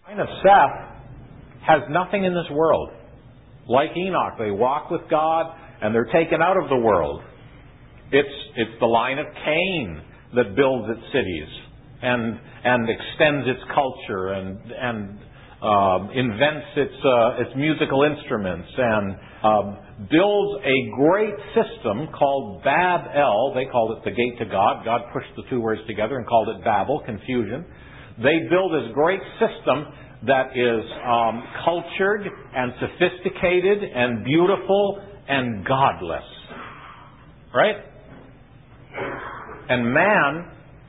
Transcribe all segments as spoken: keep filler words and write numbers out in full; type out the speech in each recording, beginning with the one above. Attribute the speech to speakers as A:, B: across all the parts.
A: The line of Seth has nothing in this world. Like Enoch, they walk with God and they're taken out of the world. It's it's the line of Cain that builds its cities and and extends its culture and and um, invents its uh, its musical instruments and um, builds a great system called Bab-el. They called it the gate to God. God pushed the two words together and called it Babel, confusion. They build this great system that is um, cultured and sophisticated and beautiful and godless. Right? And man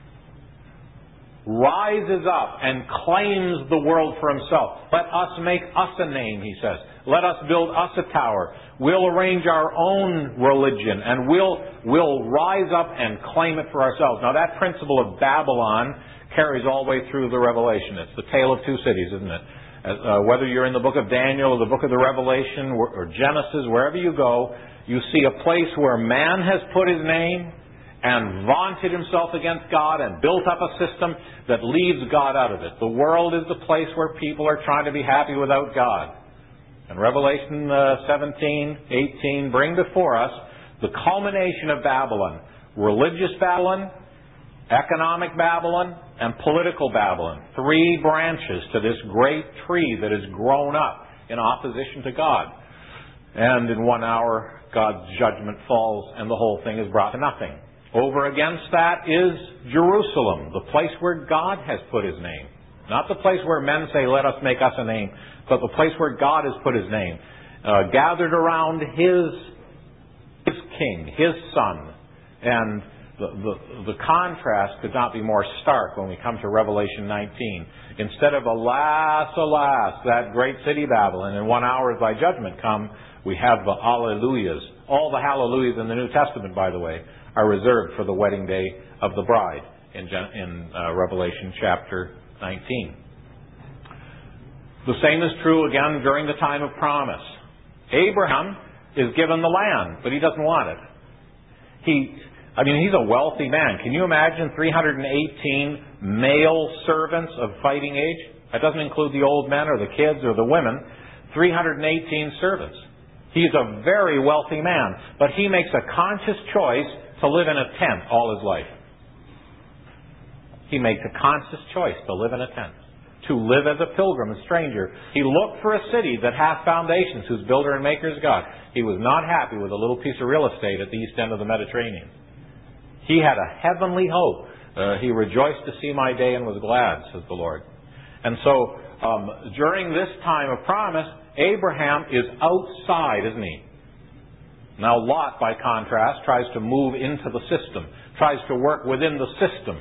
A: rises up and claims the world for himself. Let us make us a name, he says. Let us build us a tower. We'll arrange our own religion and we'll, we'll rise up and claim it for ourselves. Now that principle of Babylon carries all the way through the Revelation. It's the tale of two cities, isn't it? Uh, whether you're in the book of Daniel or the book of the Revelation or, or Genesis, wherever you go, you see a place where man has put his name and vaunted himself against God and built up a system that leaves God out of it. The world is the place where people are trying to be happy without God. And Revelation uh, seventeen, eighteen bring before us the culmination of Babylon. Religious Babylon, economic Babylon, and political Babylon. Three branches to this great tree that has grown up in opposition to God. And in one hour, God's judgment falls and the whole thing is brought to nothing. Over against that is Jerusalem, the place where God has put his name. Not the place where men say, let us make us a name, but the place where God has put his name. Uh, gathered around his, his king, his son. And the, the, the contrast could not be more stark when we come to Revelation nineteen. Instead of alas, alas, that great city Babylon, in one hour as thy judgment come, we have the hallelujahs. All the hallelujahs in the New Testament, by the way, are reserved for the wedding day of the bride in, in uh, Revelation chapter nineteen. The same is true again during the time of promise. Abraham is given the land, but he doesn't want it. He, I mean, he's a wealthy man. Can you imagine three hundred eighteen male servants of fighting age? That doesn't include the old men or the kids or the women. three hundred eighteen servants. He's a very wealthy man, but he makes a conscious choice to live in a tent all his life. He makes a conscious choice to live in a tent, to live as a pilgrim, a stranger. He looked for a city that hath foundations, whose builder and maker is God. He was not happy with a little piece of real estate at the east end of the Mediterranean. He had a heavenly hope. Uh, he rejoiced to see my day and was glad, says the Lord. And so, um, during this time of promise, Abraham is outside, isn't he? Now Lot, by contrast, tries to move into the system, tries to work within the system.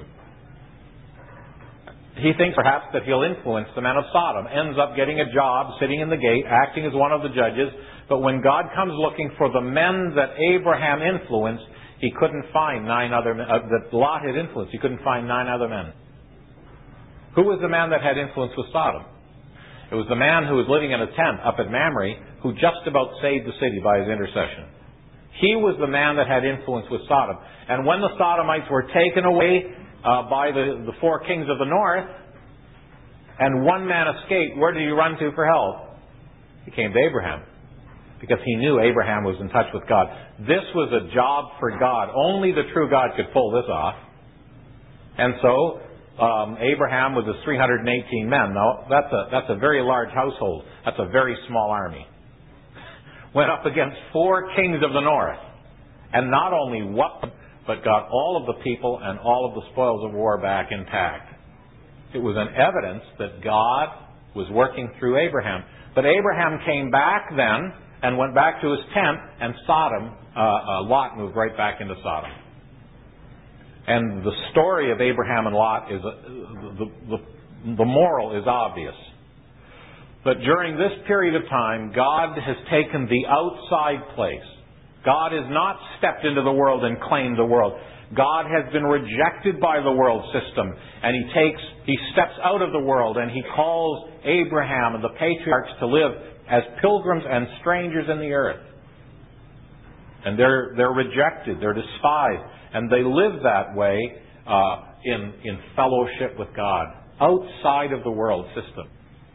A: He thinks perhaps that he'll influence the men of Sodom, ends up getting a job, sitting in the gate, acting as one of the judges. But when God comes looking for the men that Abraham influenced, he couldn't find nine other men, uh, that Lot had influenced. He couldn't find nine other men. Who was the man that had influence with Sodom? It was the man who was living in a tent up at Mamre who just about saved the city by his intercession. He was the man that had influence with Sodom. And when the Sodomites were taken away uh, by the, the four kings of the north, and one man escaped, where did he run to for help? He came to Abraham. Because he knew Abraham was in touch with God. This was a job for God. Only the true God could pull this off. And so, um, Abraham with his three hundred eighteen men. Now, that's a, that's a very large household. That's a very small army. Went up against four kings of the north. And not only what, but got all of the people and all of the spoils of war back intact. It was an evidence that God was working through Abraham. But Abraham came back then and went back to his tent, and Sodom, uh, uh, Lot moved right back into Sodom. And the story of Abraham and Lot is, uh, the, the, the moral is obvious. But during this period of time, God has taken the outside place. God has not stepped into the world and claimed the world. God has been rejected by the world system, and He takes, He steps out of the world, and He calls Abraham and the patriarchs to live as pilgrims and strangers in the earth. And they're they're rejected, they're despised, and they live that way uh, in in fellowship with God, outside of the world system.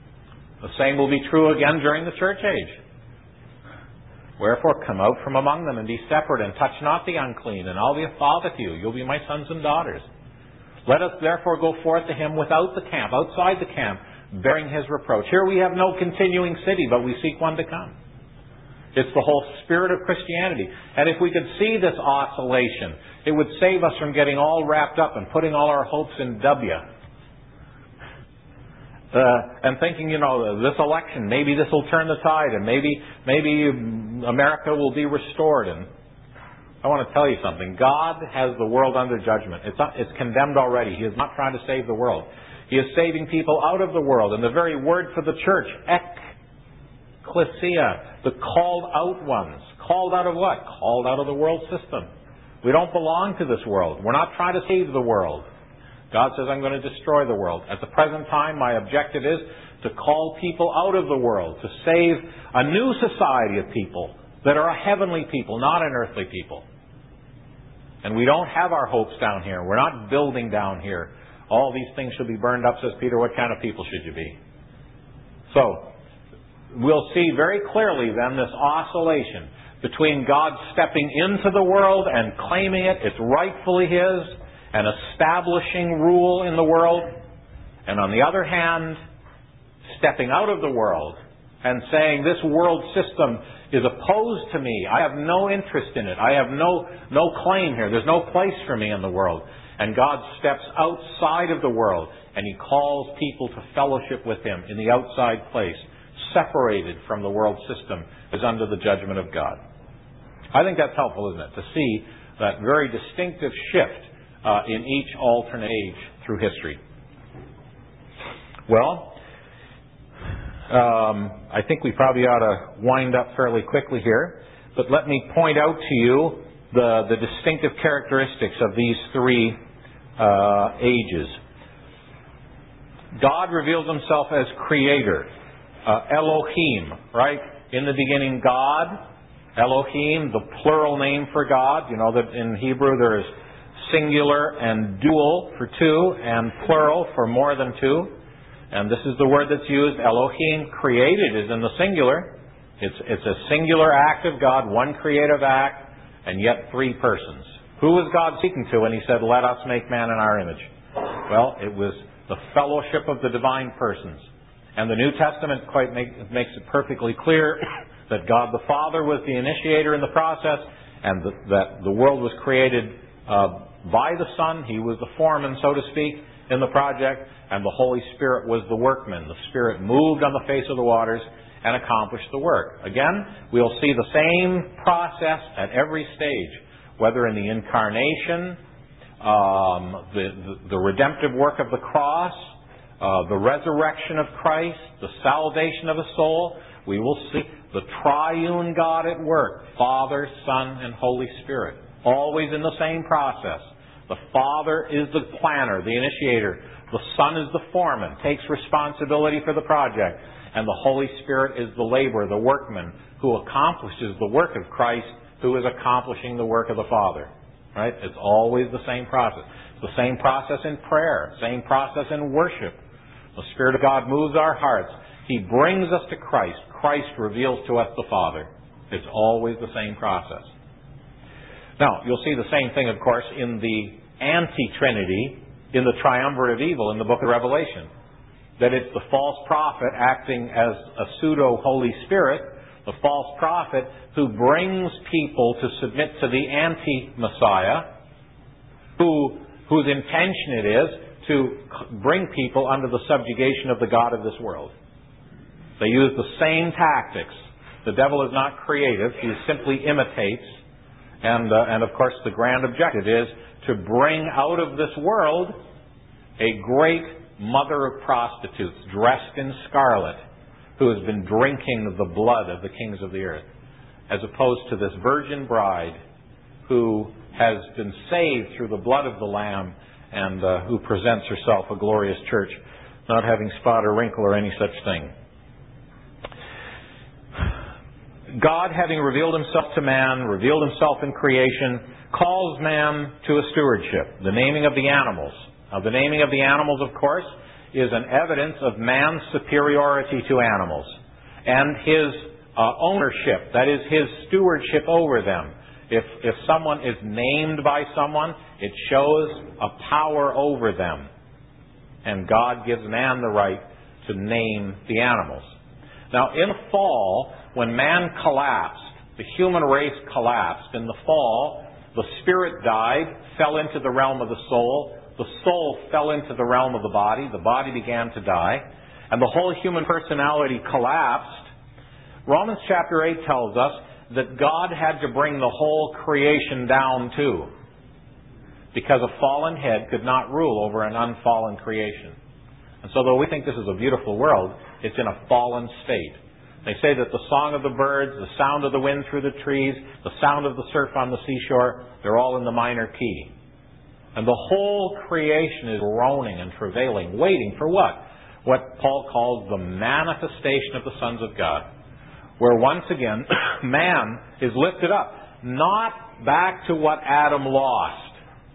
A: The same will be true again during the church age. Wherefore come out from among them and be separate, and touch not the unclean, and I'll be a father to you. You'll be my sons and daughters. Let us therefore go forth to him without the camp, outside the camp, bearing his reproach. Here we have no continuing city, but we seek one to come. It's the whole spirit of Christianity. And if we could see this oscillation, it would save us from getting all wrapped up and putting all our hopes in W. Uh, and thinking, you know, this election, maybe this will turn the tide, and maybe maybe America will be restored. And I want to tell you something. God has the world under judgment. It's not, it's condemned already. He is not trying to save the world. He is saving people out of the world. And the very word for the church, ecclesia, the called out ones. Called out of what? Called out of the world system. We don't belong to this world. We're not trying to save the world. God says, I'm going to destroy the world. At the present time, my objective is to call people out of the world, to save a new society of people that are a heavenly people, not an earthly people. And we don't have our hopes down here. We're not building down here. All these things should be burned up, says Peter. What kind of people should you be? So, we'll see very clearly then this oscillation between God stepping into the world and claiming it, it's rightfully His, and establishing rule in the world, and on the other hand, stepping out of the world and saying this world system is opposed to me. I have no interest in it. I have no, no claim here. There's no place for me in the world. And God steps outside of the world and He calls people to fellowship with Him in the outside place, separated from the world system, as under the judgment of God. I think that's helpful, isn't it? To see that very distinctive shift Uh, in each alternate age through history. Well, um, I think we probably ought to wind up fairly quickly here, but let me point out to you the, the distinctive characteristics of these three uh, ages. God reveals Himself as Creator, uh, Elohim, right? In the beginning, God, Elohim, the plural name for God. You know that in Hebrew there is singular and dual for two, and plural for more than two. And this is the word that's used. Elohim, created, is in the singular. It's, it's a singular act of God, one creative act, and yet three persons. Who was God speaking to when He said, let us make man in our image? Well, it was the fellowship of the divine persons. And the New Testament quite make, makes it perfectly clear that God the Father was the initiator in the process, and the, that the world was created uh, by the Son. He was the foreman, so to speak, in the project, and the Holy Spirit was the workman. The Spirit moved on the face of the waters and accomplished the work. Again, we'll see the same process at every stage, whether in the incarnation, um, the, the, the redemptive work of the cross, uh, the resurrection of Christ, the salvation of a soul. We will see the triune God at work, Father, Son, and Holy Spirit, always in the same process. The Father is the planner, the initiator. The Son is the foreman, takes responsibility for the project. And the Holy Spirit is the laborer, the workman, who accomplishes the work of Christ, who is accomplishing the work of the Father. Right? It's always the same process. It's the same process in prayer, same process in worship. The Spirit of God moves our hearts. He brings us to Christ. Christ reveals to us the Father. It's always the same process. Now, you'll see the same thing, of course, in the anti-Trinity, in the triumvirate of evil in the book of Revelation. That it's the false prophet acting as a pseudo-Holy Spirit, the false prophet who brings people to submit to the anti-Messiah, who, whose intention it is to bring people under the subjugation of the God of this world. They use the same tactics. The devil is not creative. He simply imitates. And, uh, and of course, the grand objective is to bring out of this world a great mother of prostitutes dressed in scarlet who has been drinking the blood of the kings of the earth, as opposed to this virgin bride who has been saved through the blood of the Lamb and uh, who presents herself a glorious church, not having spot or wrinkle or any such thing. God, having revealed Himself to man, revealed Himself in creation, calls man to a stewardship, the naming of the animals. Now, the naming of the animals, of course, is an evidence of man's superiority to animals and his uh, ownership, that is, his stewardship over them. If, if someone is named by someone, it shows a power over them. And God gives man the right to name the animals. Now, in the fall, when man collapsed, the human race collapsed. In the fall, the spirit died, fell into the realm of the soul. The soul fell into the realm of the body. The body began to die. And the whole human personality collapsed. Romans chapter eight tells us that God had to bring the whole creation down too, because a fallen head could not rule over an unfallen creation. And so though we think this is a beautiful world, it's in a fallen state. They say that the song of the birds, the sound of the wind through the trees, the sound of the surf on the seashore, they're all in the minor key. And the whole creation is groaning and travailing, waiting for what? What Paul calls the manifestation of the sons of God, where once again man is lifted up, not back to what Adam lost.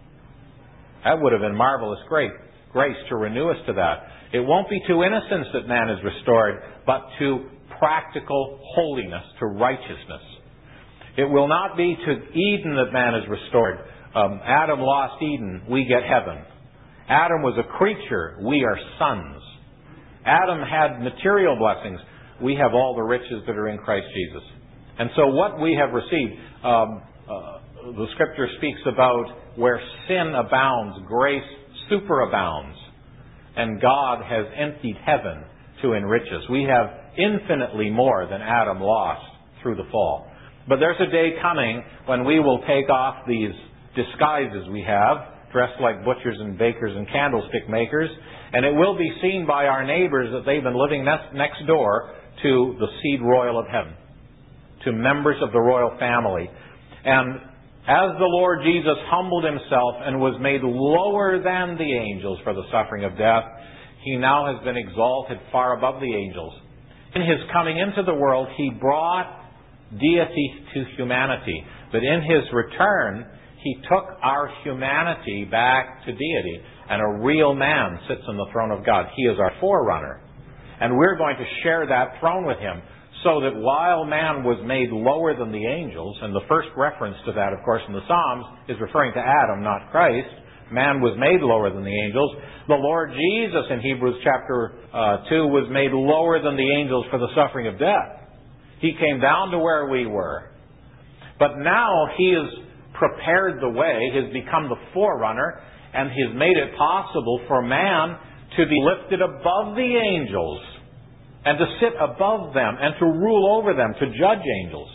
A: That would have been marvelous great grace to renew us to that. It won't be to innocence that man is restored, but to practical holiness, to righteousness. It will not be to Eden that man is restored. Um, Adam lost Eden, we get heaven. Adam was a creature, we are sons. Adam had material blessings, we have all the riches that are in Christ Jesus. And so what we have received, um, uh, the Scripture speaks about where sin abounds, grace superabounds. And God has emptied heaven to enrich us. We have infinitely more than Adam lost through the fall. But there's a day coming when we will take off these disguises we have, dressed like butchers and bakers and candlestick makers, and it will be seen by our neighbors that they've been living next door to the seed royal of heaven, to members of the royal family. And as the Lord Jesus humbled himself and was made lower than the angels for the suffering of death, he now has been exalted far above the angels. In his coming into the world, he brought deity to humanity. But in his return, he took our humanity back to deity. And a real man sits on the throne of God. He is our forerunner. And we're going to share that throne with him. So that while man was made lower than the angels, and the first reference to that, of course, in the Psalms is referring to Adam, not Christ. Man was made lower than the angels. The Lord Jesus in Hebrews chapter uh, two was made lower than the angels for the suffering of death. He came down to where we were. But now he has prepared the way, has become the forerunner, and has made it possible for man to be lifted above the angels, and to sit above them, and to rule over them, to judge angels.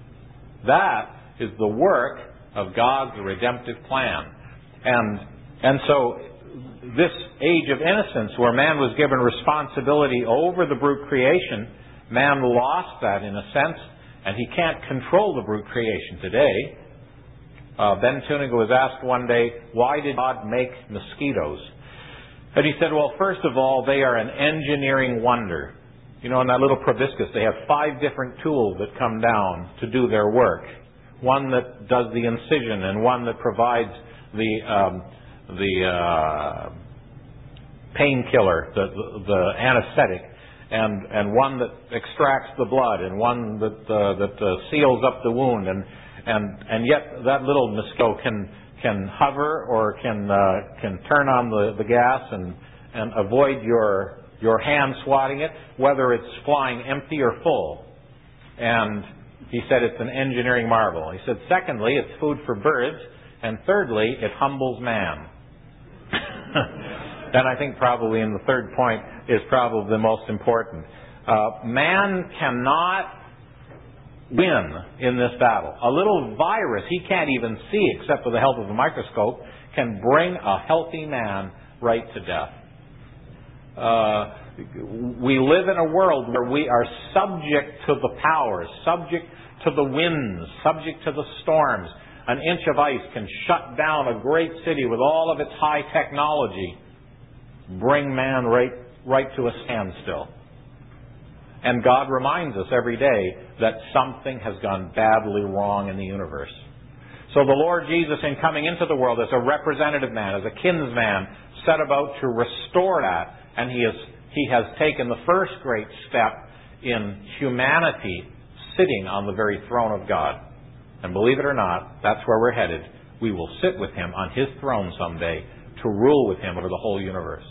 A: That is the work of God's redemptive plan. And, and so, this age of innocence, where man was given responsibility over the brute creation, man lost that in a sense, and he can't control the brute creation today. Uh, Ben Tuniga was asked one day, why did God make mosquitoes? And he said, well, first of all, they are an engineering wonder. You know, in that little proboscis, they have five different tools that come down to do their work. One that does the incision, and one that provides the um, the uh, painkiller, the, the, the anesthetic, and and one that extracts the blood, and one that uh, that uh, seals up the wound, and and and yet that little mosquito can can hover or can uh, can turn on the, the gas and and avoid your your hand swatting it, whether it's flying empty or full. And he said it's an engineering marvel. He said, secondly, it's food for birds, and thirdly, it humbles man. And I think probably in the third point is probably the most important. Uh, man cannot win in this battle. A little virus he can't even see except with the help of a microscope can bring a healthy man right to death. Uh, we live in a world where we are subject to the powers, subject to the winds, subject to the storms. An inch of ice can shut down a great city with all of its high technology, bring man right, right to a standstill. And God reminds us every day that something has gone badly wrong in the universe. So the Lord Jesus, in coming into the world as a representative man, as a kinsman, set about to restore that, and He has, he has taken the first great step in humanity sitting on the very throne of God. And believe it or not, that's where we're headed. We will sit with Him on His throne someday to rule with Him over the whole universe.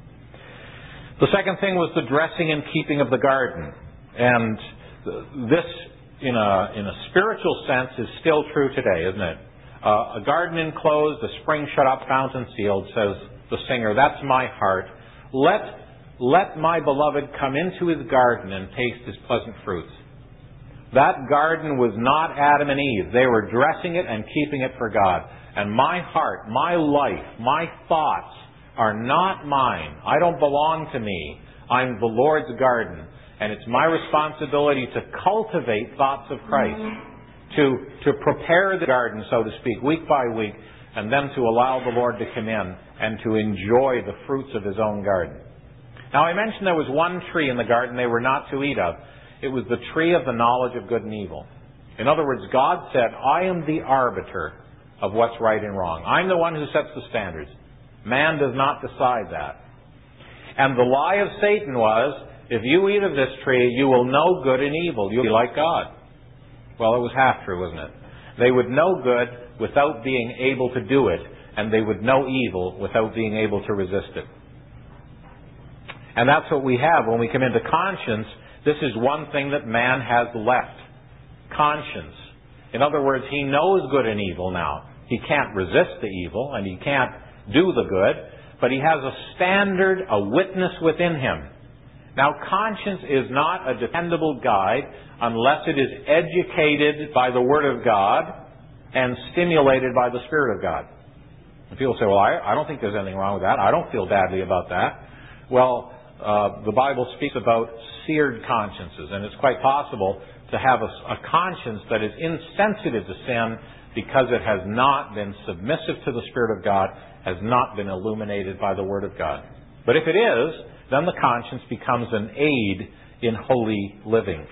A: The second thing was the dressing and keeping of the garden. And this, in a, in a spiritual sense, is still true today, isn't it? Uh, a garden enclosed, a spring shut up, fountain sealed, says the singer, that's my heart. Let, let my beloved come into his garden and taste his pleasant fruits. That garden was not Adam and Eve. They were dressing it and keeping it for God. And my heart, my life, my thoughts are not mine. I don't belong to me. I'm the Lord's garden. And it's my responsibility to cultivate thoughts of Christ, to, to prepare the garden, so to speak, week by week, and then to allow the Lord to come in and to enjoy the fruits of His own garden. Now, I mentioned there was one tree in the garden they were not to eat of. It was the tree of the knowledge of good and evil. In other words, God said, I am the arbiter of what's right and wrong. I'm the one who sets the standards. Man does not decide that. And the lie of Satan was, if you eat of this tree, you will know good and evil. You'll be like God. Well, it was half true, wasn't it? They would know good without being able to do it, and they would know evil without being able to resist it. And that's what we have when we come into conscience. This is one thing that man has left. Conscience. In other words, he knows good and evil now. He can't resist the evil, and he can't do the good, but he has a standard, a witness within him. Now, conscience is not a dependable guide unless it is educated by the Word of God and stimulated by the Spirit of God. And people say, well, I, I don't think there's anything wrong with that. I don't feel badly about that. Well, uh, the Bible speaks about seared consciences, and it's quite possible to have a, a conscience that is insensitive to sin because it has not been submissive to the Spirit of God, has not been illuminated by the Word of God. But if it is, then the conscience becomes an aid in holy living.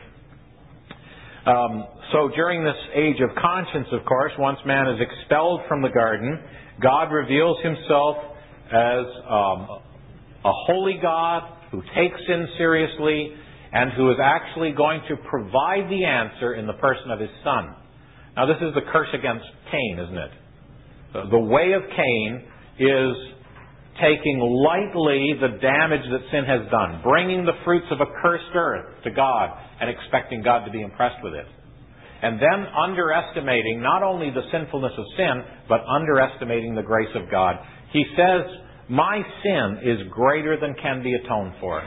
A: Um, so during this age of conscience, of course, once man is expelled from the garden, God reveals Himself as um, a holy God who takes sin seriously and who is actually going to provide the answer in the person of His Son. Now, this is the curse against Cain, isn't it? The way of Cain is taking lightly the damage that sin has done, bringing the fruits of a cursed earth to God and expecting God to be impressed with it. And then underestimating not only the sinfulness of sin, but underestimating the grace of God. He says, my sin is greater than can be atoned for.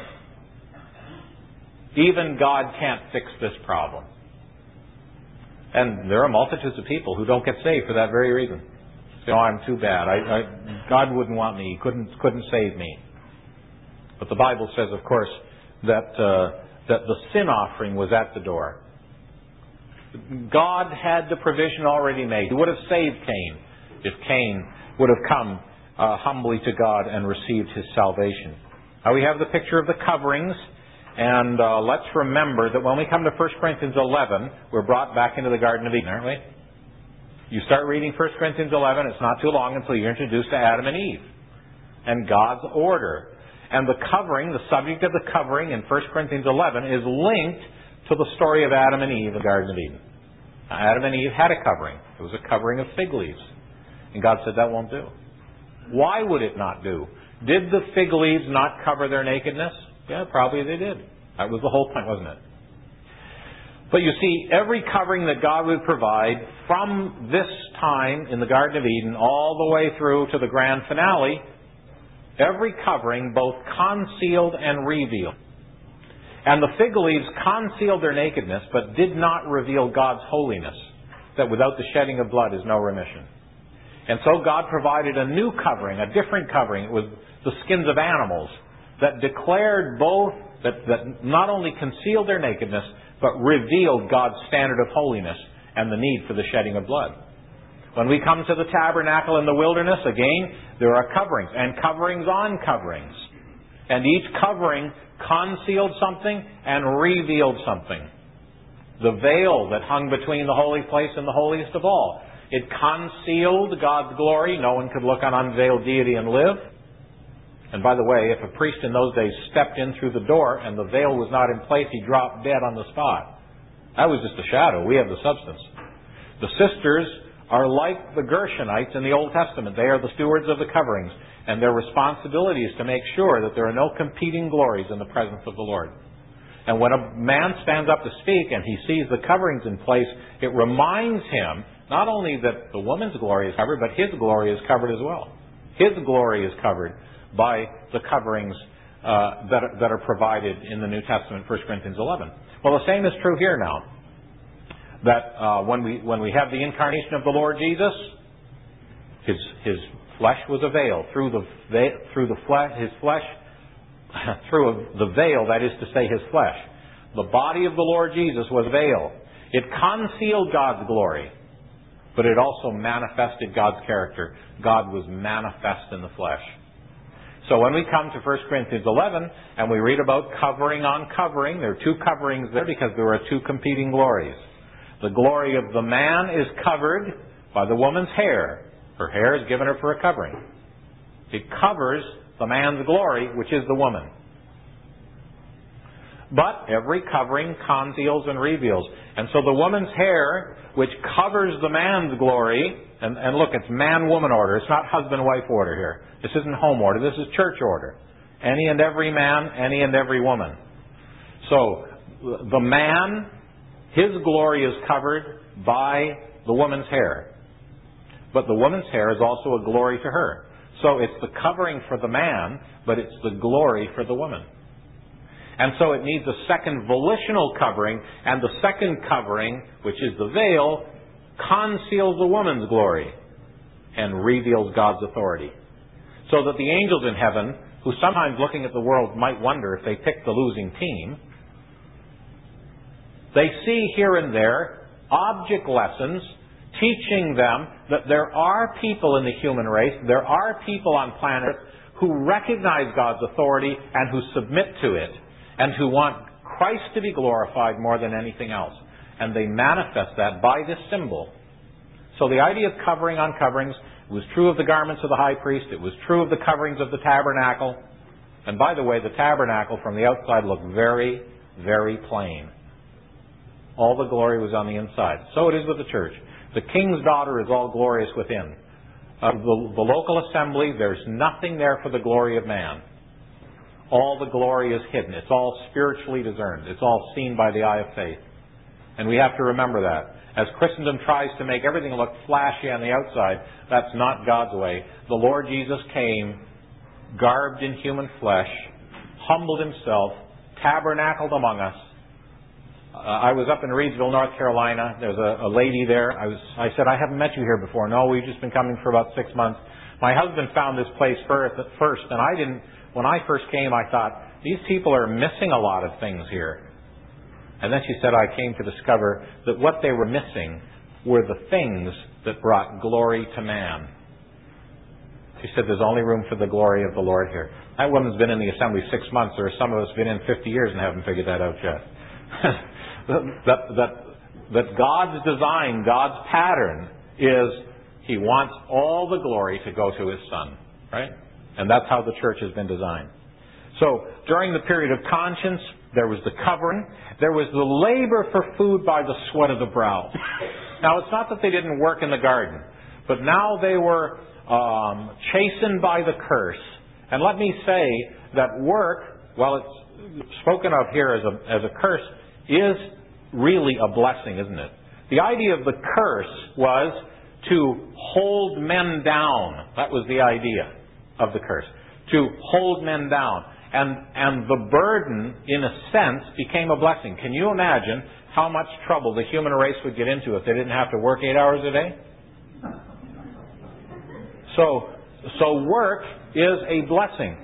A: Even God can't fix this problem. And there are multitudes of people who don't get saved for that very reason. Say, oh, I'm too bad. I, I, God wouldn't want me. He couldn't, couldn't save me. But the Bible says, of course, that, uh, that the sin offering was at the door. God had the provision already made. He would have saved Cain if Cain would have come uh, humbly to God and received his salvation. Now we have the picture of the coverings. And uh, let's remember that when we come to First Corinthians eleven, we're brought back into the Garden of Eden, aren't we? You start reading First Corinthians eleven, it's not too long until you're introduced to Adam and Eve and God's order. And the covering, the subject of the covering in First Corinthians eleven is linked to the story of Adam and Eve in the Garden of Eden. Now, Adam and Eve had a covering. It was a covering of fig leaves. And God said that won't do. Why would it not do? Did the fig leaves not cover their nakedness? Yeah, probably they did. That was the whole point, wasn't it? But you see, every covering that God would provide from this time in the Garden of Eden all the way through to the grand finale, every covering both concealed and revealed. And the fig leaves concealed their nakedness, but did not reveal God's holiness, that without the shedding of blood is no remission. And so God provided a new covering, a different covering. It was the skins of animals that declared both, that, that not only concealed their nakedness, but revealed God's standard of holiness and the need for the shedding of blood. When we come to the tabernacle in the wilderness, again, there are coverings, and coverings on coverings. And each covering concealed something and revealed something. The veil that hung between the holy place and the holiest of all. It concealed God's glory. No one could look on unveiled deity and live. And by the way, if a priest in those days stepped in through the door and the veil was not in place, he dropped dead on the spot. That was just a shadow. We have the substance. The sisters are like the Gershonites in the Old Testament. They are the stewards of the coverings, and their responsibility is to make sure that there are no competing glories in the presence of the Lord. And when a man stands up to speak and he sees the coverings in place, it reminds him not only that the woman's glory is covered, but his glory is covered as well. His glory is covered by the coverings uh, that, are, that are provided in the New Testament, First Corinthians eleven. Well, the same is true here now. That uh, when we when we have the incarnation of the Lord Jesus, his his flesh was a veil through the through the flesh his flesh through the veil, that is to say, his flesh. The body of the Lord Jesus was a veil. It concealed God's glory, but it also manifested God's character. God was manifest in the flesh. So when we come to First Corinthians eleven and we read about covering on covering, there are two coverings there because there are two competing glories. The glory of the man is covered by the woman's hair. Her hair is given her for a covering. It covers the man's glory, which is the woman. But every covering conceals and reveals. And so the woman's hair, which covers the man's glory, and, and look, it's man-woman order. It's not husband-wife order here. This isn't home order. This is church order. Any and every man, any and every woman. So the man, his glory is covered by the woman's hair. But the woman's hair is also a glory to her. So it's the covering for the man, but it's the glory for the woman. And so it needs a second volitional covering, and the second covering, which is the veil, conceals the woman's glory and reveals God's authority. So that the angels in heaven, who sometimes looking at the world might wonder if they picked the losing team, they see here and there object lessons teaching them that there are people in the human race, there are people on planet Earth who recognize God's authority and who submit to it, and who want Christ to be glorified more than anything else. And they manifest that by this symbol. So the idea of covering on coverings was true of the garments of the high priest. It was true of the coverings of the tabernacle. And by the way, the tabernacle from the outside looked very, very plain. All the glory was on the inside. So it is with the church. The king's daughter is all glorious within. Of the, the local assembly, there's nothing there for the glory of man. All the glory is hidden. It's all spiritually discerned. It's all seen by the eye of faith. And we have to remember that. As Christendom tries to make everything look flashy on the outside, that's not God's way. The Lord Jesus came, garbed in human flesh, humbled himself, tabernacled among us. Uh, I was up in Reidsville, North Carolina. There's a, a lady there. I was. I said, I haven't met you here before. No, we've just been coming for about six months. My husband found this place first, first, and I didn't. When I first came, I thought, these people are missing a lot of things here. And then she said, I came to discover that what they were missing were the things that brought glory to man. She said, there's only room for the glory of the Lord here. That woman's been in the assembly six months. There are some of us been in fifty years and haven't figured that out yet. that, that, that God's design, God's pattern is He wants all the glory to go to His Son. Right? And that's how the church has been designed. So, during the period of conscience, there was the covering. There was the labor for food by the sweat of the brow. Now, it's not that they didn't work in the garden, but now they were um, chastened by the curse. And let me say that work, while it's spoken of here as a, as a curse, is really a blessing, isn't it? The idea of the curse was to hold men down. That was the idea of the curse. To hold men down. And, and the burden, in a sense, became a blessing. Can you imagine how much trouble the human race would get into if they didn't have to work eight hours a day? So, so work is a blessing.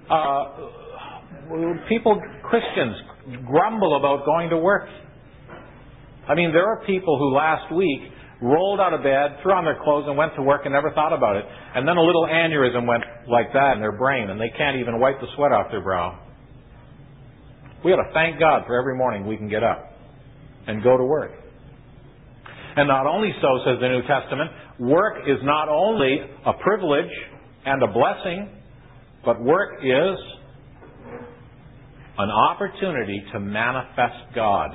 A: Uh, people, Christians, grumble about going to work. I mean, there are people who last week rolled out of bed, threw on their clothes, and went to work and never thought about it. And then a little aneurysm went like that in their brain, and they can't even wipe the sweat off their brow. We ought to thank God for every morning we can get up and go to work. And not only so, says the New Testament, work is not only a privilege and a blessing, But work is an opportunity to manifest God.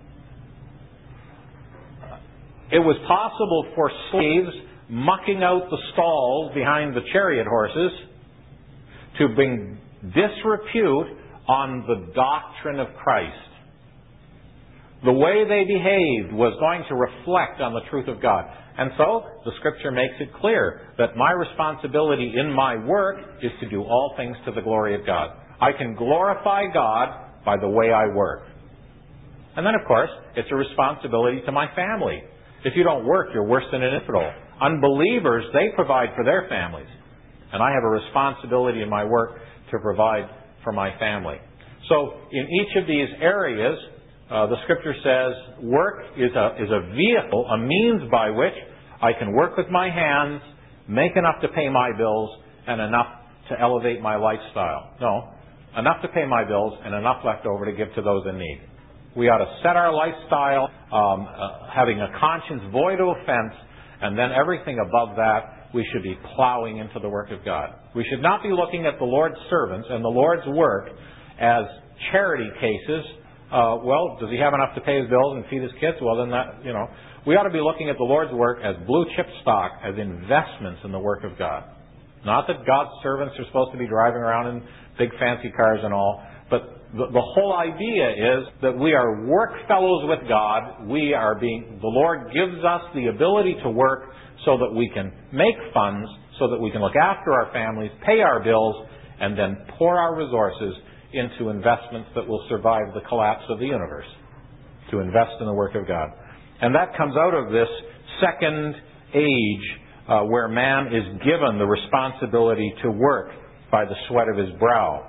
A: It was possible for slaves mucking out the stalls behind the chariot horses to bring disrepute on the doctrine of Christ. The way they behaved was going to reflect on the truth of God. And so, the Scripture makes it clear that my responsibility in my work is to do all things to the glory of God. I can glorify God by the way I work. And then, of course, it's a responsibility to my family. If you don't work, you're worse than an infidel. Unbelievers, they provide for their families. And I have a responsibility in my work to provide for my family. So, in each of these areas, uh, the Scripture says work is a, is a vehicle, a means by which I can work with my hands, make enough to pay my bills, and enough to elevate my lifestyle. No, enough to pay my bills and enough left over to give to those in need. We ought to set our lifestyle um, uh, having a conscience void of offense, and then everything above that, we should be plowing into the work of God. We should not be looking at the Lord's servants and the Lord's work as charity cases. Uh, well, does he have enough to pay his bills and feed his kids? Well, then that, you know. We ought to be looking at the Lord's work as blue chip stock, as investments in the work of God. Not that God's servants are supposed to be driving around in big fancy cars and all, but the, the whole idea is that we are work fellows with God. We are being, the Lord gives us the ability to work so that we can make funds, so that we can look after our families, pay our bills, and then pour our resources into investments that will survive the collapse of the universe, to invest in the work of God. And that comes out of this second age uh, where man is given the responsibility to work by the sweat of his brow.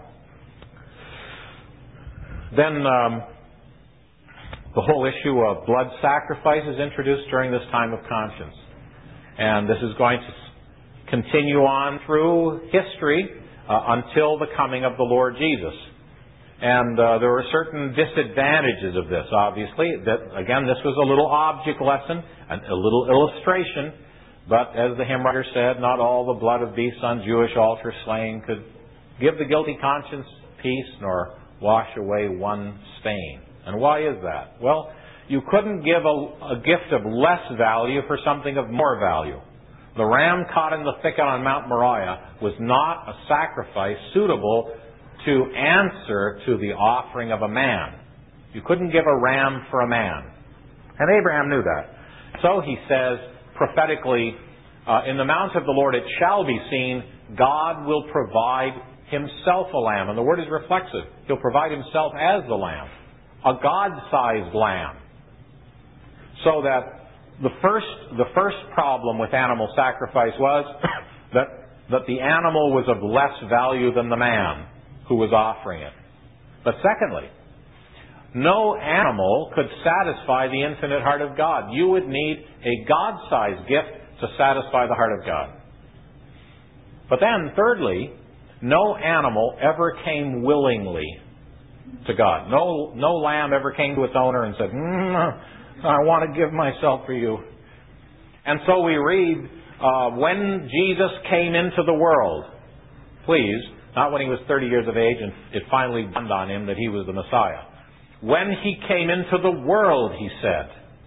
A: Then um, the whole issue of blood sacrifice is introduced during this time of conscience. And this is going to continue on through history uh, until the coming of the Lord Jesus. And uh, there were certain disadvantages of this, obviously. That, again, this was a little object lesson, and a little illustration. But as the hymn writer said, not all the blood of beasts on Jewish altars slain could give the guilty conscience peace, nor wash away one stain. And why is that? Well, you couldn't give a, a gift of less value for something of more value. The ram caught in the thicket on Mount Moriah was not a sacrifice suitable to answer to the offering of a man. You couldn't give a ram for a man. And Abraham knew that. So he says prophetically, uh, in the mount of the Lord it shall be seen, God will provide himself a lamb. And the word is reflexive. He'll provide himself as the lamb. A God-sized lamb. So that the first, the first problem with animal sacrifice was that, that the animal was of less value than the man who was offering it. But secondly, no animal could satisfy the infinite heart of God. You would need a God-sized gift to satisfy the heart of God. But then, thirdly, no animal ever came willingly to God. No, no lamb ever came to its owner and said, mm, I want to give myself for you. And so we read, uh, when Jesus came into the world, please, not when he was thirty years of age and it finally dawned on him that he was the Messiah. When he came into the world, he said,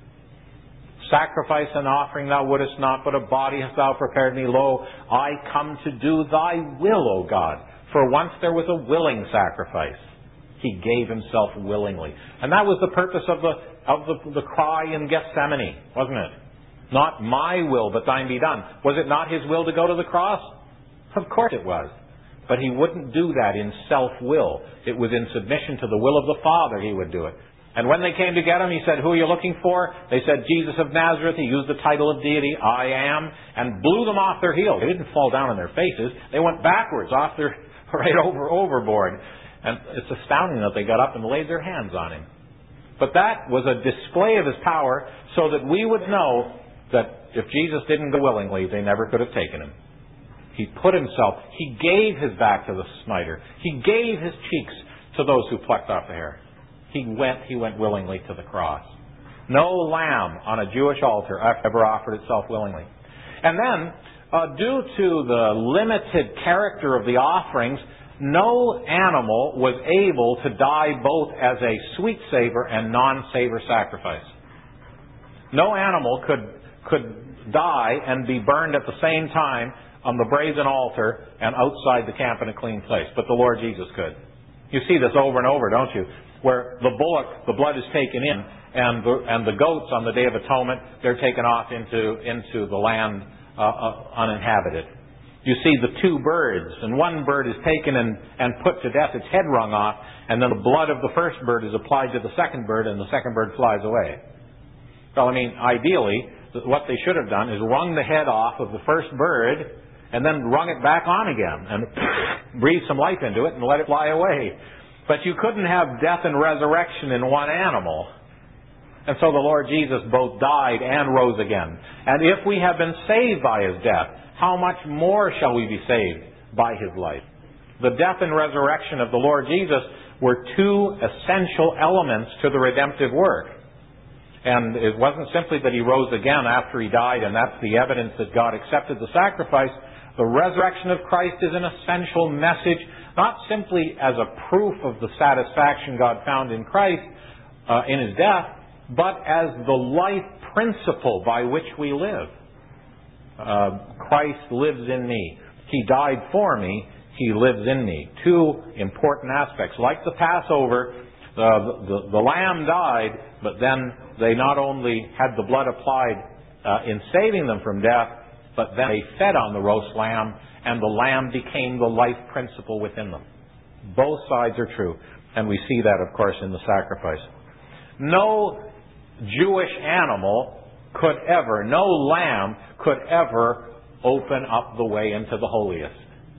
A: sacrifice and offering thou wouldest not, but a body hast thou prepared me. Lo, I come to do thy will, O God. For once there was a willing sacrifice. He gave himself willingly. And that was the purpose of the, of the, the cry in Gethsemane, wasn't it? Not my will, but thine be done. Was it not his will to go to the cross? Of course it was. But he wouldn't do that in self-will. It was in submission to the will of the Father he would do it. And when they came to get him, he said, who are you looking for? They said, Jesus of Nazareth. He used the title of deity, I am, and blew them off their heels. They didn't fall down on their faces. They went backwards, off their, right over, overboard. And it's astounding that they got up and laid their hands on him. But that was a display of his power so that we would know that if Jesus didn't go willingly, they never could have taken him. He put himself, he gave his back to the smiter. He gave his cheeks to those who plucked off the hair. He went, he went willingly to the cross. No lamb on a Jewish altar ever offered itself willingly. And then, uh, due to the limited character of the offerings, no animal was able to die both as a sweet savor and non-savor sacrifice. No animal could could die and be burned at the same time on the brazen altar and outside the camp in a clean place. But the Lord Jesus could. You see this over and over, don't you? Where the bullock, the blood is taken in, and the, and the goats on the Day of Atonement, they're taken off into, into the land uh, uh, uninhabited. You see the two birds, and one bird is taken and, and put to death, its head wrung off, and then the blood of the first bird is applied to the second bird, and the second bird flies away. Well, I mean, ideally, what they should have done is wrung the head off of the first bird and then wrung it back on again and breathed some life into it and let it fly away. But you couldn't have death and resurrection in one animal. And so the Lord Jesus both died and rose again. And if we have been saved by His death, how much more shall we be saved by His life? The death and resurrection of the Lord Jesus were two essential elements to the redemptive work. And it wasn't simply that He rose again after He died, and that's the evidence that God accepted the sacrifice. The resurrection of Christ is an essential message, not simply as a proof of the satisfaction God found in Christ uh, in His death, but as the life principle by which we live. Uh, Christ lives in me. He died for me. He lives in me. Two important aspects. Like the Passover, Uh, the, the lamb died, but then they not only had the blood applied uh, in saving them from death, but then they fed on the roast lamb, and the lamb became the life principle within them. Both sides are true, and we see that, of course, in the sacrifice. No Jewish animal could ever, no lamb could ever open up the way into the holiest.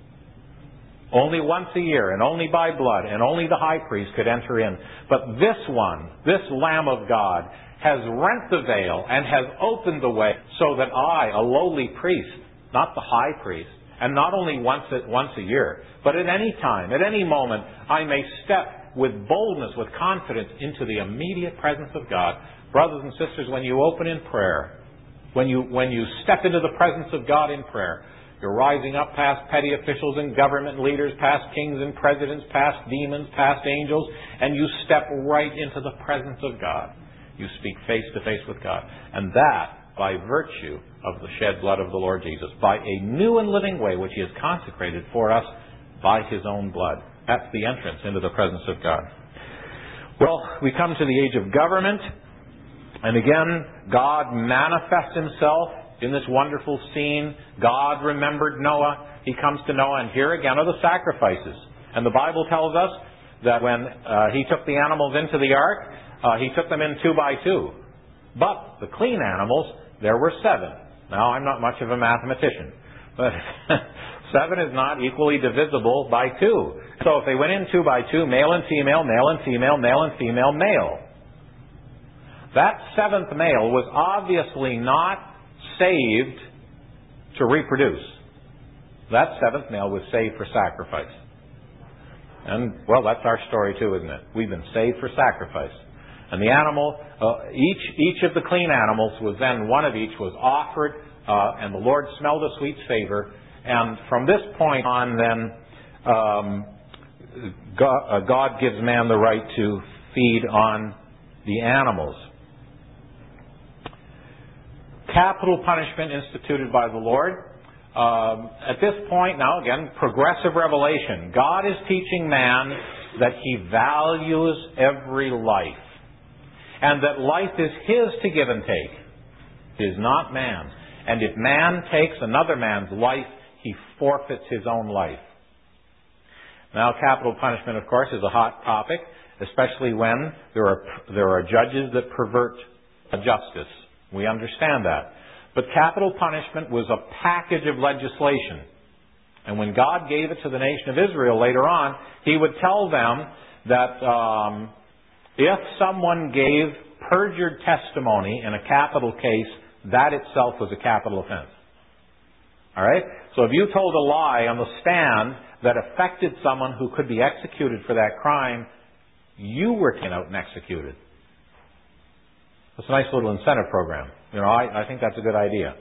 A: Only once a year, and only by blood, and only the high priest could enter in. But this one, this Lamb of God, has rent the veil and has opened the way so that I, a lowly priest, not the high priest, and not only once a, once a year, but at any time, at any moment, I may step with boldness, with confidence, into the immediate presence of God. Brothers and sisters, when you open in prayer, when you, when you step into the presence of God in prayer, you're rising up past petty officials and government leaders, past kings and presidents, past demons, past angels, and you step right into the presence of God. You speak face to face with God. And that by virtue of the shed blood of the Lord Jesus, by a new and living way which He has consecrated for us by His own blood. That's the entrance into the presence of God. Well, we come to the age of government, and again, God manifests Himself in this wonderful scene. God remembered Noah. He comes to Noah, and here again are the sacrifices. And the Bible tells us that when uh, He took the animals into the ark, uh, He took them in two by two. But the clean animals, there were seven. Now, I'm not much of a mathematician, but seven is not equally divisible by two. So if they went in two by two, male and female, male and female, male and female, male. That seventh male was obviously not saved to reproduce. That seventh male was saved for sacrifice. And, well, that's our story too, isn't it? We've been saved for sacrifice. And the animal, uh, each each of the clean animals was then, one of each was offered, uh, and the Lord smelled a sweet savor. And from this point on then, um, God, uh, God gives man the right to feed on the animals. Capital punishment instituted by the Lord. Um, at this point, now again, progressive revelation. God is teaching man that He values every life, and that life is His to give and take. It is not man's. And if man takes another man's life, he forfeits his own life. Now, capital punishment, of course, is a hot topic, especially when there are there are judges that pervert justice. We understand that. But capital punishment was a package of legislation. And when God gave it to the nation of Israel later on, He would tell them that um, if someone gave perjured testimony in a capital case, that itself was a capital offense. All right? So if you told a lie on the stand that affected someone who could be executed for that crime, you were taken out and executed. It's a nice little incentive program. You know, I, I think that's a good idea.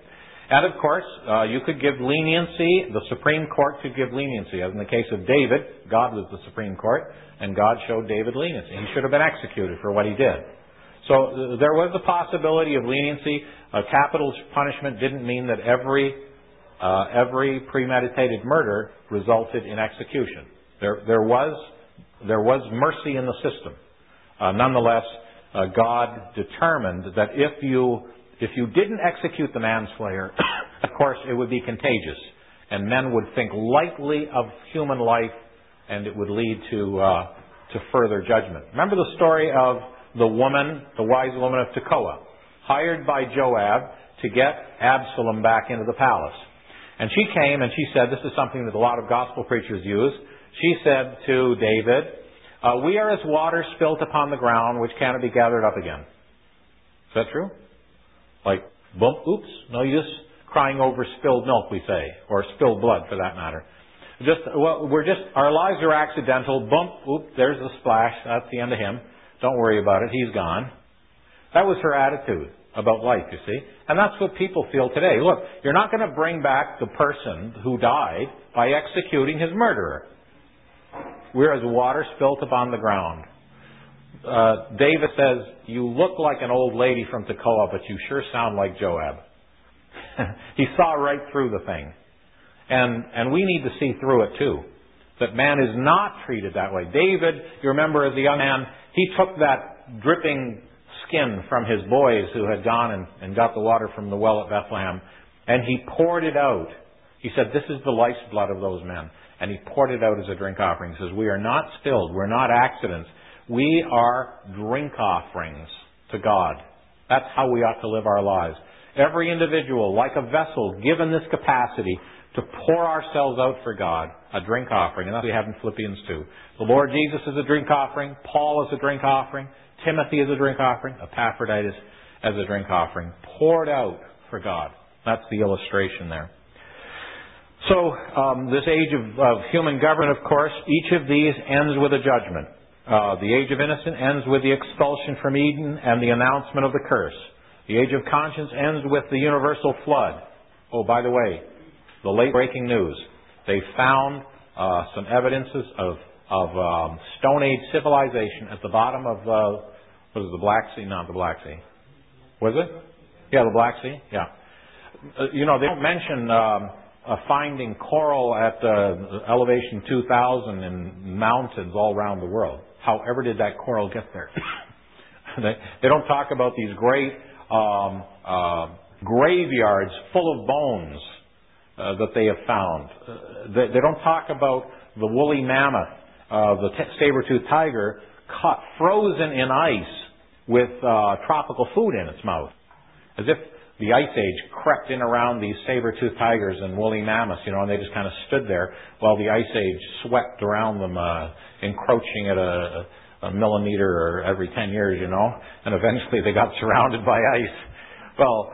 A: And of course, uh, you could give leniency. The Supreme Court could give leniency. As in the case of David, God was the Supreme Court, and God showed David leniency. He should have been executed for what he did. So uh, there was a possibility of leniency. Uh, capital punishment didn't mean that every uh, every premeditated murder resulted in execution. There there was there was mercy in the system. Uh, nonetheless, uh, God determined that if you If you didn't execute the manslayer, of course, it would be contagious. And men would think lightly of human life, and it would lead to uh, to further judgment. Remember the story of the woman, the wise woman of Tekoa, hired by Joab to get Absalom back into the palace. And she came and she said, this is something that a lot of gospel preachers use. She said to David, uh, we are as water spilt upon the ground, which cannot be gathered up again. Is that true? Like, bump, oops, no use crying over spilled milk, we say, or spilled blood, for that matter. Just, well, we're just, our lives are accidental. Bump, oops, there's the splash. That's the end of him. Don't worry about it. He's gone. That was her attitude about life, you see. And that's what people feel today. Look, you're not going to bring back the person who died by executing his murderer. We're as water spilt upon the ground. Uh, David says, you look like an old lady from Tekoa, but you sure sound like Joab. He saw right through the thing. And, and we need to see through it too. That man is not treated that way. David, you remember as a young man, he took that dripping skin from his boys who had gone and, and got the water from the well at Bethlehem, and he poured it out. He said, this is the life's blood of those men. And he poured it out as a drink offering. He says, we are not spilled. We're not accidents. We are drink offerings to God. That's how we ought to live our lives. Every individual, like a vessel, given this capacity to pour ourselves out for God, a drink offering. And that's what we have in Philippians two. The Lord Jesus is a drink offering. Paul is a drink offering. Timothy is a drink offering. Epaphroditus as a drink offering. Poured out for God. That's the illustration there. So, um, this age of, of human government, of course, each of these ends with a judgment. Uh, the age of innocence ends with the expulsion from Eden and the announcement of the curse. The age of conscience ends with the universal flood. Oh, by the way, the late breaking news. They found uh, some evidences of, of um, Stone Age civilization at the bottom of, uh, what is it, the Black Sea? Not the Black Sea. Was it? Yeah, the Black Sea? Yeah. Uh, you know, they don't mention um, uh, finding coral at uh, elevation two thousand in mountains all around the world. However did that coral get there? they, they don't talk about these great um, uh, graveyards full of bones uh, that they have found. Uh, they, they don't talk about the woolly mammoth, uh, the t- saber-toothed tiger, caught frozen in ice with uh, tropical food in its mouth. As if the Ice Age crept in around these saber-toothed tigers and woolly mammoths, you know, and they just kind of stood there while the Ice Age swept around them, uh, encroaching at a, a millimeter every ten years, you know, and eventually they got surrounded by ice. Well,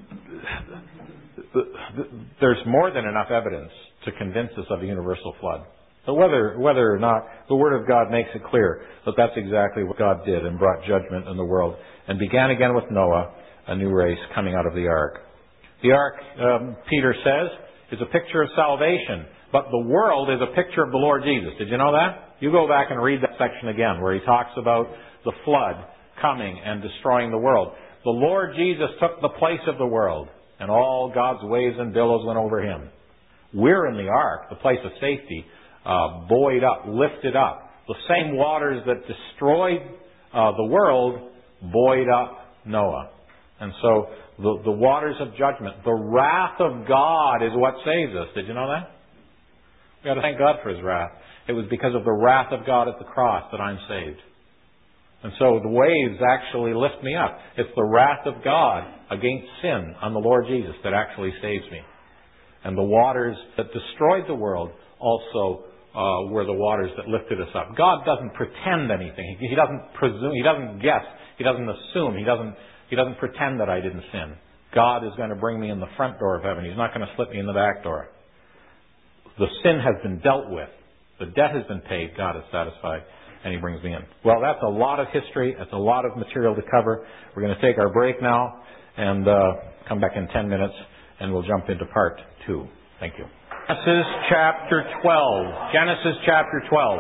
A: there's more than enough evidence to convince us of a universal flood. But whether whether or not, the Word of God makes it clear that that's exactly what God did and brought judgment in the world and began again with Noah, a new race coming out of the ark. The ark, um, Peter says, is a picture of salvation, but the world is a picture of the Lord Jesus. Did you know that? You go back and read that section again where he talks about the flood coming and destroying the world. The Lord Jesus took the place of the world, and all God's waves and billows went over him. We're in the ark, the place of safety, uh, buoyed up, lifted up. The same waters that destroyed uh, the world buoyed up Noah. And so the, the waters of judgment, the wrath of God is what saves us. Did you know that? We've got to thank God for His wrath. It was because of the wrath of God at the cross that I'm saved. And so the waves actually lift me up. It's the wrath of God against sin on the Lord Jesus that actually saves me. And the waters that destroyed the world also uh, were the waters that lifted us up. God doesn't pretend anything. He, he doesn't presume. He doesn't guess. He doesn't assume. He doesn't. He doesn't pretend that I didn't sin. God is going to bring me in the front door of heaven. He's not going to slip me in the back door. The sin has been dealt with. The debt has been paid. God is satisfied. And He brings me in. Well, that's a lot of history. That's a lot of material to cover. We're going to take our break now and uh, come back in ten minutes and we'll jump into part two. Thank you. Genesis chapter twelve. Genesis chapter twelve.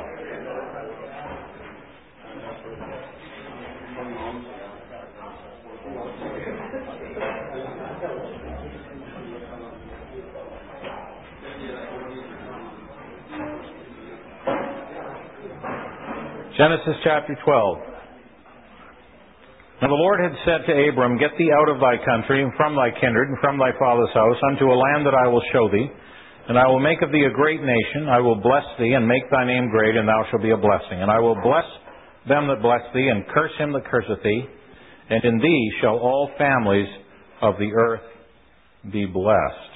A: Genesis chapter twelve. Now the Lord had said to Abram, Get thee out of thy country, and from thy kindred, and from thy father's house, unto a land that I will show thee. And I will make of thee a great nation. I will bless thee, and make thy name great, and thou shalt be a blessing. And I will bless them that bless thee, and curse him that curseth thee. And in thee shall all families of the earth be blessed.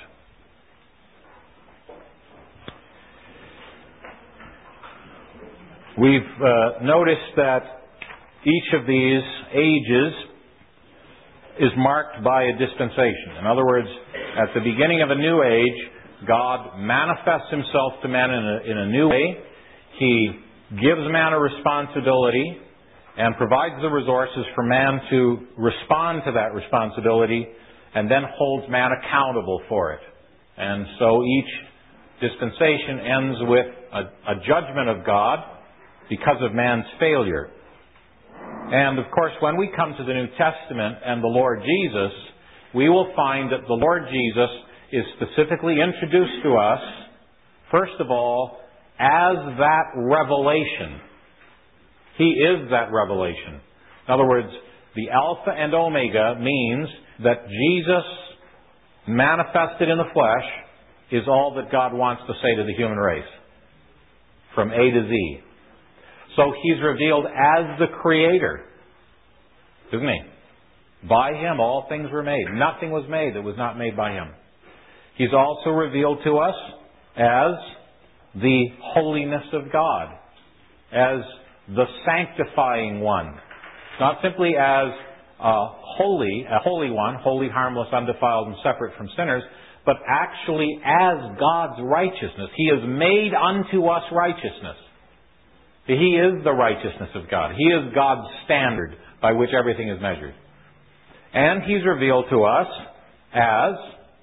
A: We've uh, noticed that each of these ages is marked by a dispensation. In other words, at the beginning of a new age, God manifests himself to man in a, in a new way. He gives man a responsibility and provides the resources for man to respond to that responsibility, and then holds man accountable for it. And so each dispensation ends with a, a judgment of God because of man's failure. And of course, when we come to the New Testament and the Lord Jesus, we will find that the Lord Jesus is specifically introduced to us, first of all, as that revelation. He is that revelation. In other words, the Alpha and Omega means that Jesus manifested in the flesh is all that God wants to say to the human race, from A to Z. So he's revealed as the Creator, isn't he? By him all things were made. Nothing was made that was not made by him. He's also revealed to us as the holiness of God, as the sanctifying one. Not simply as a holy, a holy one, holy, harmless, undefiled, and separate from sinners, but actually as God's righteousness. He has made unto us righteousness. He is the righteousness of God. He is God's standard by which everything is measured. And he's revealed to us as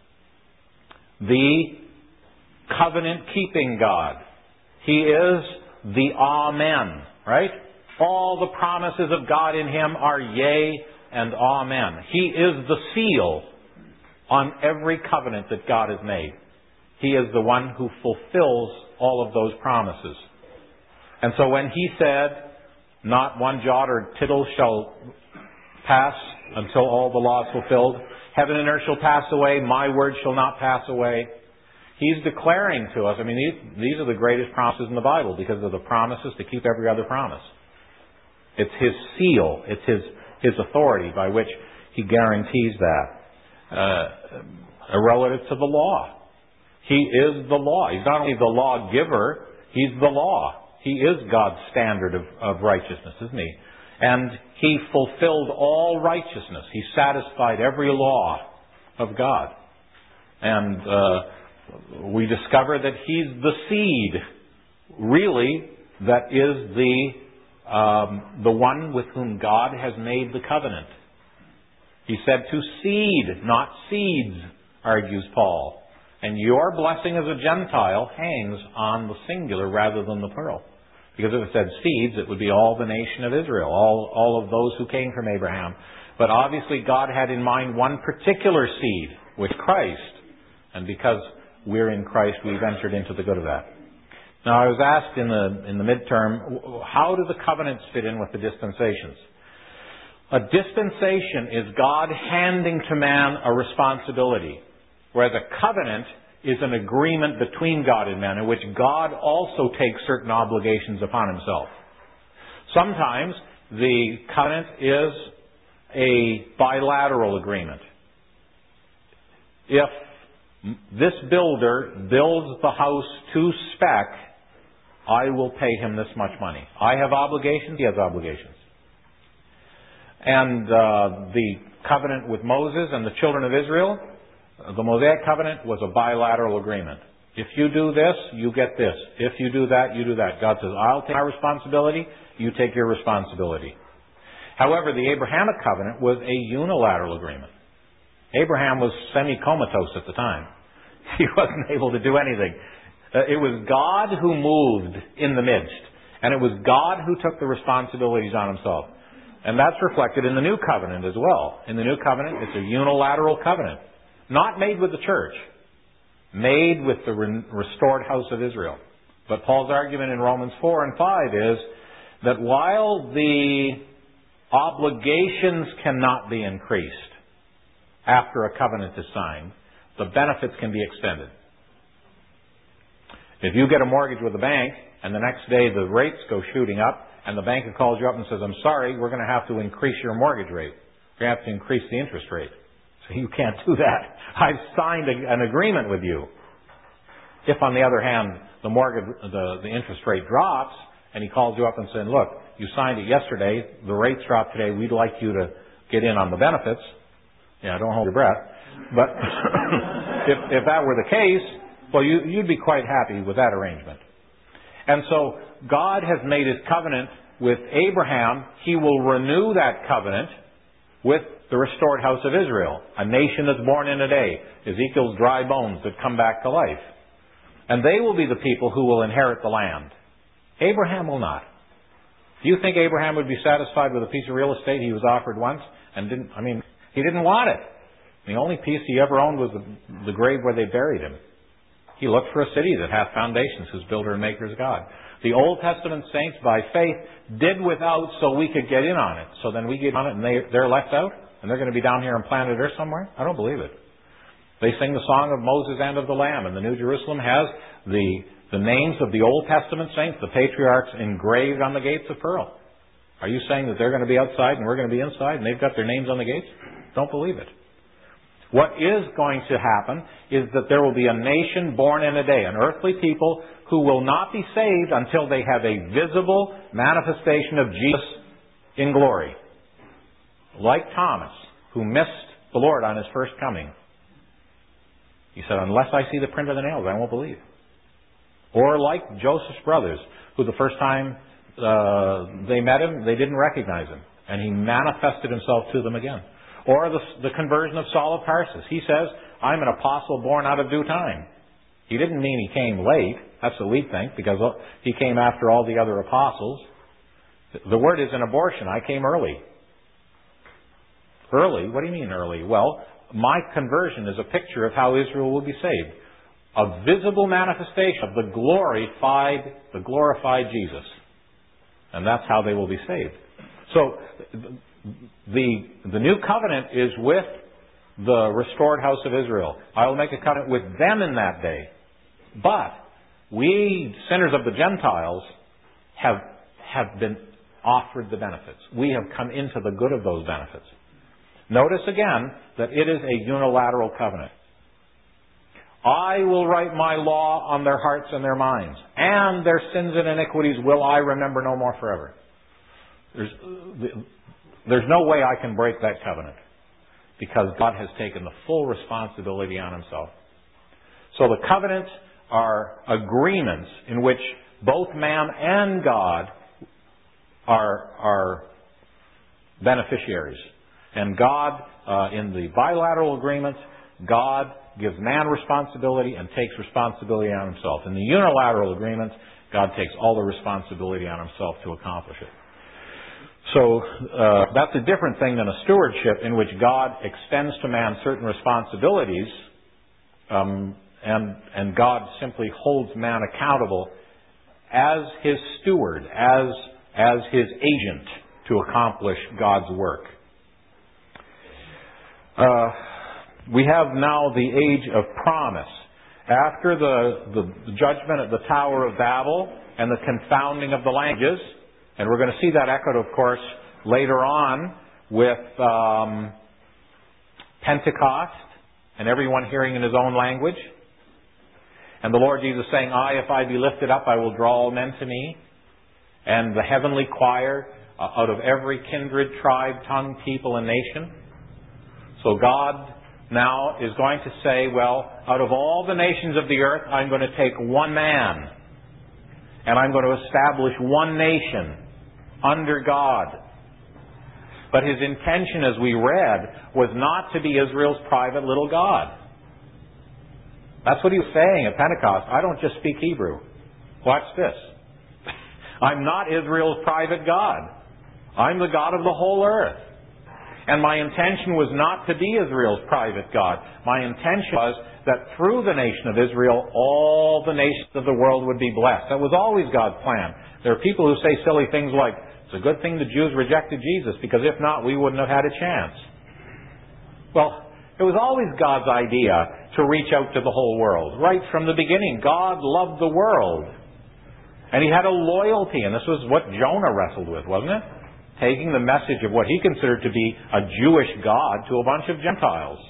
A: the covenant-keeping God. He is the Amen, right? All the promises of God in him are yea and amen. He is the seal on every covenant that God has made. He is the one who fulfills all of those promises. And so when he said, not one jot or tittle shall pass until all the law is fulfilled, heaven and earth shall pass away, my word shall not pass away, he's declaring to us, I mean, these, these are the greatest promises in the Bible because of the promises to keep every other promise. It's his seal, it's his, his authority by which he guarantees that. Uh, relative to the law. He is the law. He's not only the lawgiver, he's the law. He is God's standard of, of righteousness, isn't he? And he fulfilled all righteousness. He satisfied every law of God. And uh, we discover that he's the seed, really, that is the um, the one with whom God has made the covenant. He said to seed, not seeds, argues Paul. And your blessing as a Gentile hangs on the singular rather than the plural. Because if it said seeds, it would be all the nation of Israel, all, all of those who came from Abraham. But obviously God had in mind one particular seed, which Christ. And because we're in Christ, we've entered into the good of that. Now I was asked in the, in the midterm, how do the covenants fit in with the dispensations? A dispensation is God handing to man a responsibility, whereas a covenant is an agreement between God and man in which God also takes certain obligations upon himself. Sometimes the covenant is a bilateral agreement. If this builder builds the house to spec, I will pay him this much money. I have obligations, he has obligations. And uh, the covenant with Moses and the children of Israel, the Mosaic covenant was a bilateral agreement. If you do this, you get this. If you do that, you do that. God says, I'll take my responsibility, you take your responsibility. However, the Abrahamic covenant was a unilateral agreement. Abraham was semi-comatose at the time. He wasn't able to do anything. Uh, it was God who moved in the midst. And it was God who took the responsibilities on himself. And that's reflected in the New Covenant as well. In the New Covenant, it's a unilateral covenant. Not made with the church. Made with the re- restored house of Israel. But Paul's argument in Romans four and five is that while the obligations cannot be increased after a covenant is signed, the benefits can be extended. If you get a mortgage with a bank and the next day the rates go shooting up and the banker calls you up and says, I'm sorry, we're going to have to increase your mortgage rate. We're going to have to increase the interest rate. So you can't do that. I've signed a, an agreement with you. If, on the other hand, the mortgage, the, the interest rate drops and he calls you up and says, look, you signed it yesterday, the rates dropped today, we'd like you to get in on the benefits. Yeah, don't hold your breath. But if, if that were the case, well, you, you'd be quite happy with that arrangement. And so God has made his covenant with Abraham. He will renew that covenant with the restored house of Israel, a nation that's born in a day, Ezekiel's dry bones that come back to life. And they will be the people who will inherit the land. Abraham will not. Do you think Abraham would be satisfied with a piece of real estate he was offered once and didn't, I mean, he didn't want it. The only piece he ever owned was the, the grave where they buried him. He looked for a city that hath foundations, whose builder and maker is God. The Old Testament saints, by faith, did without so we could get in on it. So then we get on it and they, they're left out? And they're going to be down here on planet Earth somewhere? I don't believe it. They sing the song of Moses and of the Lamb, and the New Jerusalem has the, the names of the Old Testament saints, the patriarchs, engraved on the gates of pearl. Are you saying that they're going to be outside and we're going to be inside and they've got their names on the gates? Don't believe it. What is going to happen is that there will be a nation born in a day, an earthly people who will not be saved until they have a visible manifestation of Jesus in glory. Like Thomas, who missed the Lord on his first coming. He said, unless I see the print of the nails, I won't believe. Or like Joseph's brothers, who the first time uh, they met him, they didn't recognize him. And he manifested himself to them again. Or the, the conversion of Saul of Tarsus. He says, I'm an apostle born out of due time. He didn't mean he came late. That's what we think, because he came after all the other apostles. The word is an abortion. I came early. Early? What do you mean early? Well, my conversion is a picture of how Israel will be saved. A visible manifestation of the glorified, the glorified Jesus. And that's how they will be saved. So, the, the new covenant is with the restored house of Israel. I will make a covenant with them in that day. But we, sinners of the Gentiles, have, have been offered the benefits. We have come into the good of those benefits. Notice again that it is a unilateral covenant. I will write my law on their hearts and their minds, and their sins and iniquities will I remember no more forever. There's, there's no way I can break that covenant, because God has taken the full responsibility on himself. So the covenants are agreements in which both man and God are, are beneficiaries. And God, uh, in the bilateral agreements, God gives man responsibility and takes responsibility on himself. In the unilateral agreements, God takes all the responsibility on himself to accomplish it. So uh, that's a different thing than a stewardship in which God extends to man certain responsibilities, um, and, and God simply holds man accountable as his steward, as, as his agent to accomplish God's work. Uh, we have now the age of promise. After the, the judgment at the Tower of Babel and the confounding of the languages, and we're going to see that echoed, of course, later on with um, Pentecost and everyone hearing in his own language. And the Lord Jesus saying, I, if I be lifted up, I will draw all men to me. And the heavenly choir uh, out of every kindred, tribe, tongue, people, and nation. So God now is going to say, well, out of all the nations of the earth, I'm going to take one man. And I'm going to establish one nation under God. But his intention, as we read, was not to be Israel's private little God. That's what he was saying at Pentecost. I don't just speak Hebrew. Watch this. I'm not Israel's private God. I'm the God of the whole earth. And my intention was not to be Israel's private God. My intention was that through the nation of Israel, all the nations of the world would be blessed. That was always God's plan. There are people who say silly things like, it's a good thing the Jews rejected Jesus, because if not, we wouldn't have had a chance. Well, it was always God's idea to reach out to the whole world. Right from the beginning, God loved the world. And he had a loyalty, and this was what Jonah wrestled with, wasn't it? Taking the message of what he considered to be a Jewish God to a bunch of Gentiles.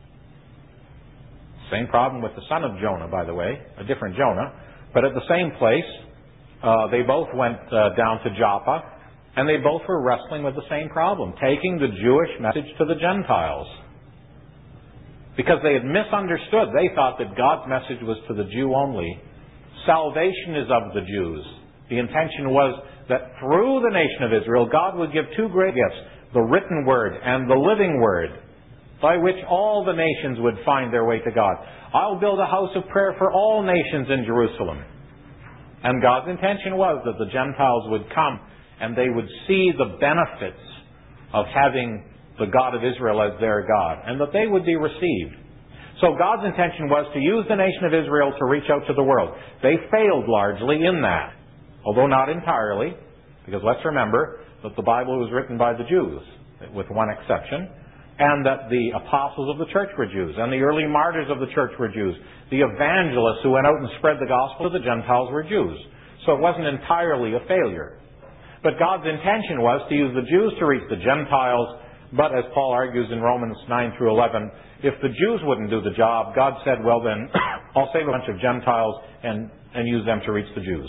A: Same problem with the son of Jonah, by the way, a different Jonah. But at the same place, uh, they both went uh, down to Joppa, and they both were wrestling with the same problem, taking the Jewish message to the Gentiles. Because they had misunderstood. They thought that God's message was to the Jew only. Salvation is of the Jews. The intention was that through the nation of Israel, God would give two great gifts, the written word and the living word, by which all the nations would find their way to God. I'll build a house of prayer for all nations in Jerusalem. And God's intention was that the Gentiles would come and they would see the benefits of having the God of Israel as their God, and that they would be received. So God's intention was to use the nation of Israel to reach out to the world. They failed largely in that, although not entirely, because let's remember that the Bible was written by the Jews, with one exception, and that the apostles of the church were Jews, and the early martyrs of the church were Jews. The evangelists who went out and spread the gospel to the Gentiles were Jews. So it wasn't entirely a failure. But God's intention was to use the Jews to reach the Gentiles, but as Paul argues in Romans nine through eleven, if the Jews wouldn't do the job, God said, well then, I'll save a bunch of Gentiles and, and use them to reach the Jews.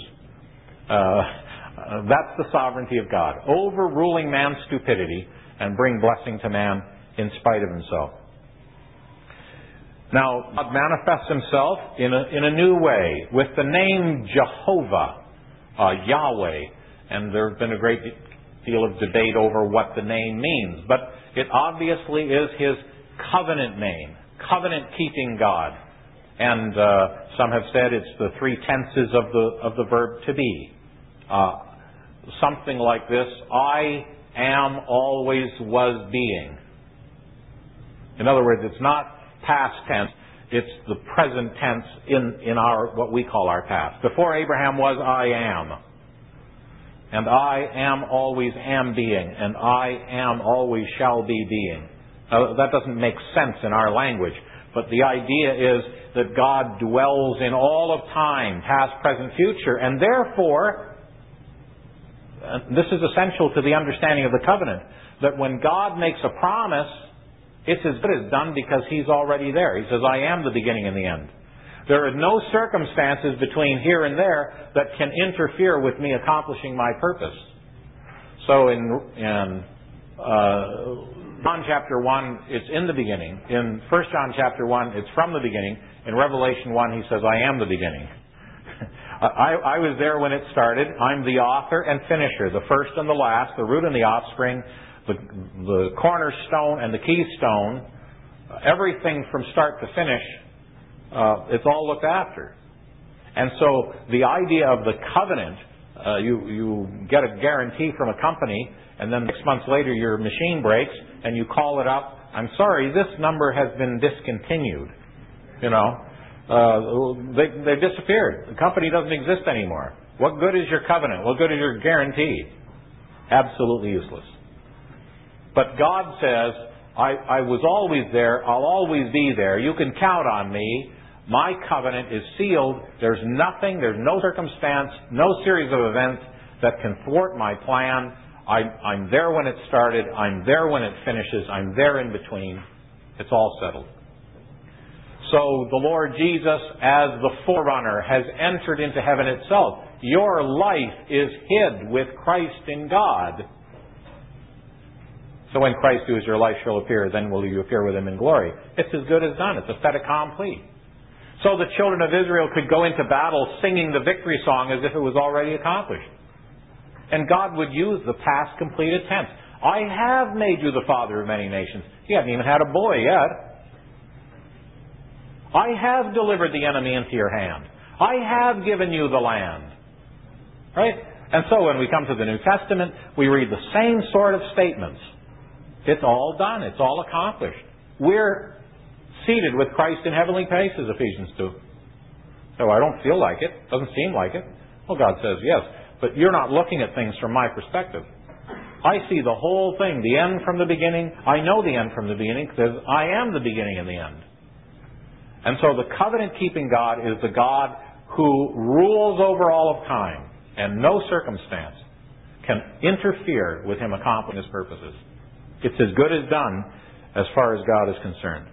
A: Uh, that's the sovereignty of God, overruling man's stupidity and bring blessing to man in spite of himself. Now, God manifests himself in a, in a new way with the name Jehovah, uh, Yahweh. And there's been a great deal of debate over what the name means. But it obviously is his covenant name, covenant-keeping God. And uh, some have said it's the three tenses of the, of the verb to be. Uh, something like this, I am, always was, being. In other words, it's not past tense, it's the present tense in, in our what we call our past. Before Abraham was, I am. And I am, always am being. And I am, always shall be being. Now, that doesn't make sense in our language. But the idea is that God dwells in all of time, past, present, future. And therefore, and this is essential to the understanding of the covenant, that when God makes a promise, it's as good as done because He's already there. He says, I am the beginning and the end. There are no circumstances between here and there that can interfere with me accomplishing my purpose. So in, in uh, John chapter one, it's in the beginning. In First John chapter one, it's from the beginning. In Revelation one, he says, I am the beginning. I, I was there when it started. I'm the author and finisher, the first and the last, the root and the offspring, the, the cornerstone and the keystone. Everything from start to finish. Uh, it's all looked after. And so the idea of the covenant, uh, you, you get a guarantee from a company, and then six months later your machine breaks, and you call it up, I'm sorry, this number has been discontinued. You know, uh, they, they've disappeared. The company doesn't exist anymore. What good is your covenant? What good is your guarantee? Absolutely useless. But God says, I, I was always there, I'll always be there, you can count on me. My covenant is sealed. There's nothing, there's no circumstance, no series of events that can thwart my plan. I, I'm there when it started. I'm there when it finishes. I'm there in between. It's all settled. So the Lord Jesus, as the forerunner, has entered into heaven itself. Your life is hid with Christ in God. So when Christ, who is your life, shall appear, then will you appear with Him in glory. It's as good as done. It's a fait accompli. So the children of Israel could go into battle singing the victory song as if it was already accomplished. And God would use the past completed tense. I have made you the father of many nations. He hadn't even had a boy yet. I have delivered the enemy into your hand. I have given you the land. Right? And so when we come to the New Testament, we read the same sort of statements. It's all done. It's all accomplished. We're seated with Christ in heavenly places, Ephesians two. So I don't feel like it. Doesn't seem like it. Well, God says yes. But you're not looking at things from my perspective. I see the whole thing, the end from the beginning. I know the end from the beginning because I am the beginning and the end. And so the covenant-keeping God is the God who rules over all of time, and no circumstance can interfere with Him accomplishing His purposes. It's as good as done as far as God is concerned.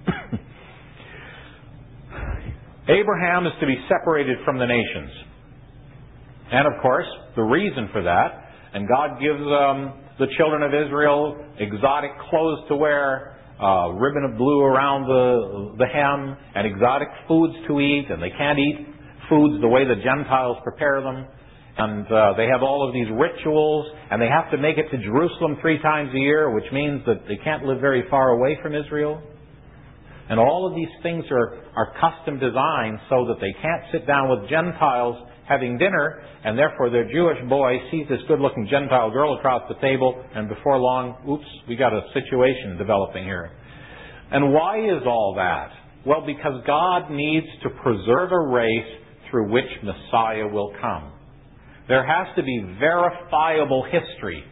A: Abraham is to be separated from the nations. And of course, the reason for that, and God gives um, the children of Israel exotic clothes to wear, uh, ribbon of blue around the, the hem, and exotic foods to eat, and they can't eat foods the way the Gentiles prepare them. And uh, they have all of these rituals, and they have to make it to Jerusalem three times a year, which means that they can't live very far away from Israel. And all of these things are, are custom designed so that they can't sit down with Gentiles having dinner, and therefore their Jewish boy sees this good-looking Gentile girl across the table, and before long, oops, we got a situation developing here. And why is all that? Well, because God needs to preserve a race through which Messiah will come. There has to be verifiable history.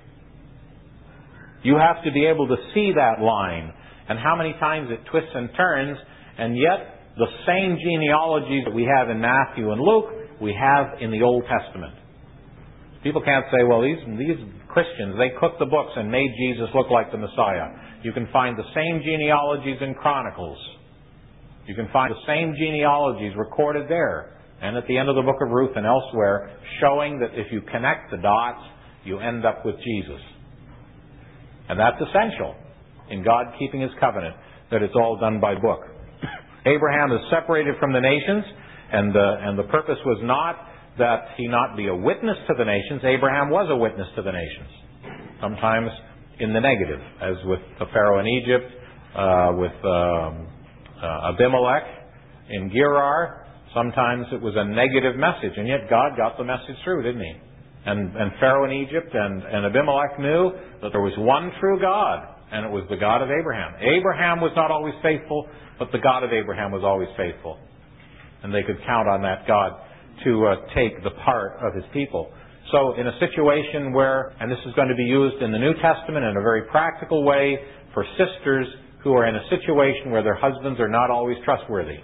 A: You have to be able to see that line, and how many times it twists and turns, and yet the same genealogies that we have in Matthew and Luke, we have in the Old Testament. People can't say, well, these, these Christians, they cooked the books and made Jesus look like the Messiah. You can find the same genealogies in Chronicles. You can find the same genealogies recorded there, and at the end of the book of Ruth and elsewhere, showing that if you connect the dots, you end up with Jesus. And that's essential in God keeping His covenant, that it's all done by book. Abraham is separated from the nations, and the, and the purpose was not that he not be a witness to the nations. Abraham was a witness to the nations, sometimes in the negative, as with the Pharaoh in Egypt, uh, with um, uh, Abimelech in Gerar. Sometimes it was a negative message, and yet God got the message through, didn't He? And, and Pharaoh in Egypt and, and Abimelech knew that there was one true God, and it was the God of Abraham. Abraham was not always faithful, but the God of Abraham was always faithful. And they could count on that God to uh, take the part of His people. So in a situation where, and this is going to be used in the New Testament in a very practical way for sisters who are in a situation where their husbands are not always trustworthy.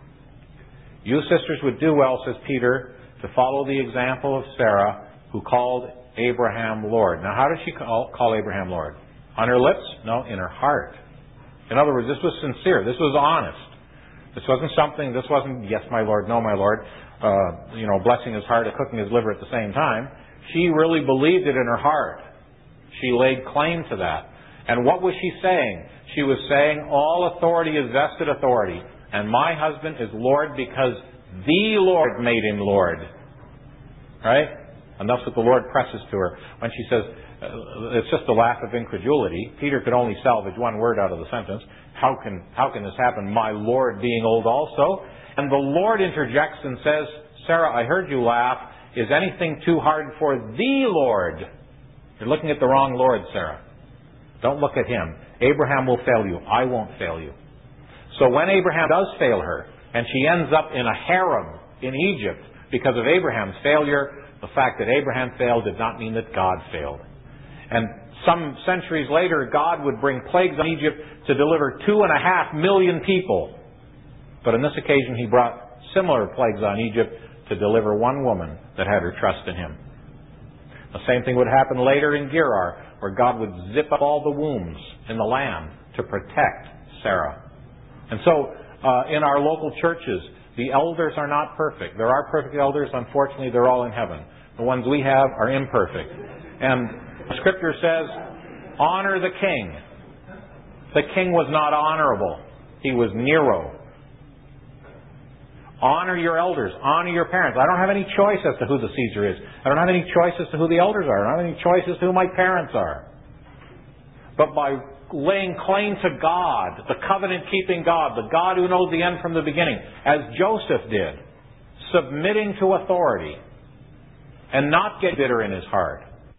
A: You sisters would do well, says Peter, to follow the example of Sarah, who called Abraham Lord. Now, how did she call, call Abraham Lord? On her lips? No, in her heart. In other words, this was sincere. This was honest. This wasn't something, this wasn't, yes, my Lord, no, my Lord, uh, you know, blessing his heart and cooking his liver at the same time. She really believed it in her heart. She laid claim to that. And what was she saying? She was saying, all authority is vested authority. And my husband is Lord because the Lord made him Lord. Right? And that's what the Lord presses to her. When she says, uh, it's just a laugh of incredulity. Peter could only salvage one word out of the sentence. How can, how can this happen? My Lord being old also. And the Lord interjects and says, Sarah, I heard you laugh. Is anything too hard for the Lord? You're looking at the wrong Lord, Sarah. Don't look at Him. Abraham will fail you. I won't fail you. So when Abraham does fail her, and she ends up in a harem in Egypt because of Abraham's failure, the fact that Abraham failed did not mean that God failed. And some centuries later, God would bring plagues on Egypt to deliver two and a half million people. But on this occasion, He brought similar plagues on Egypt to deliver one woman that had her trust in Him. The same thing would happen later in Gerar, where God would zip up all the wombs in the land to protect Sarah. And so, uh, in our local churches, the elders are not perfect. There are perfect elders. Unfortunately, they're all in heaven. The ones we have are imperfect. And Scripture says, honor the king. The king was not honorable. He was Nero. Honor your elders. Honor your parents. I don't have any choice as to who the Caesar is. I don't have any choice as to who the elders are. I don't have any choice as to who my parents are. But by laying claim to God, the covenant-keeping God, the God who knows the end from the beginning, as Joseph did, submitting to authority and not get bitter in his heart,